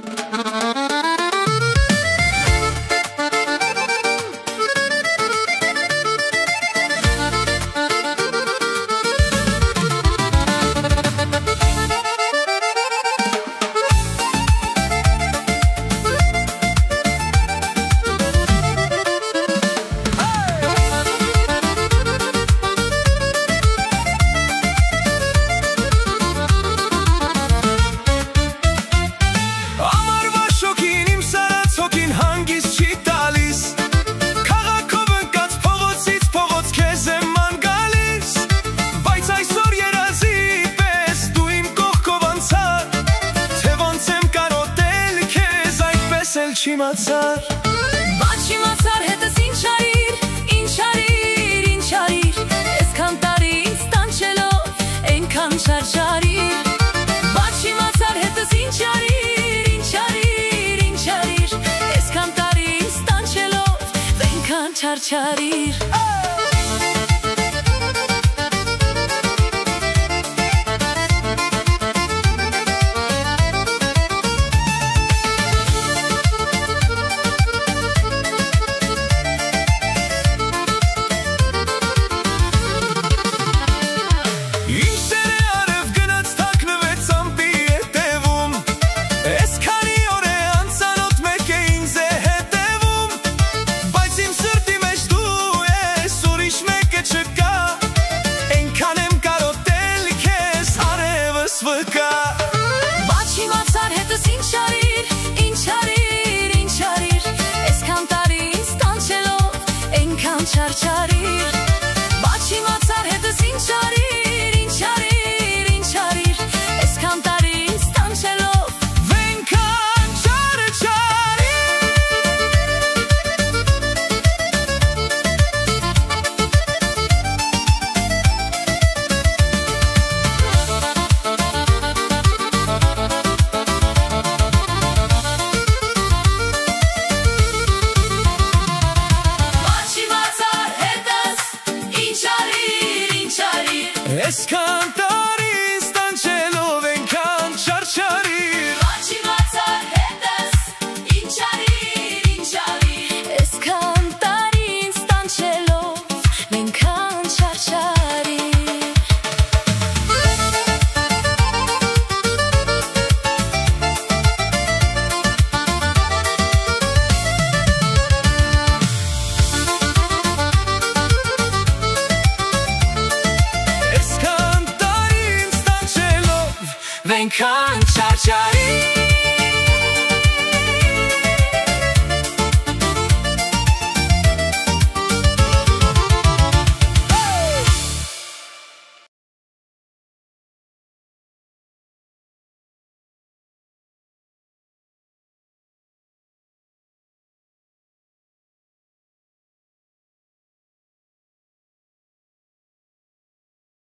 Չիմացար Բայց չիմացար հետս ինչ արիր, ինչ արիր, ինչ արիր Այսքան տարի ինձ տանչելով, այնքան շարժարիր Բայց չիմացար հետս ինչ արիր, ինչ արիր, ինչ արիր Այսքան տարի ինձ տանչելով, այնքան չարչարիր Բայց չիմացար հետս ինչ արիր, ինչ արիր, ինչ արիր Այսքան տարի ինձ տանչելով, այնքան չարչարիր Բայց չիմացար հետս ինչ արիր, ինչ արիր, ինչ արիր Այսքան տարի ինձ տանչելով, այնքան Այսքան տարի ինձ տանչելով այնքան չարչարիր Բայց չիմացար հետս ինչ արիր, ինչ արիր Այսքան տարի ինձ տանչելով այնքան չարչարիր Այնքան չարչարիր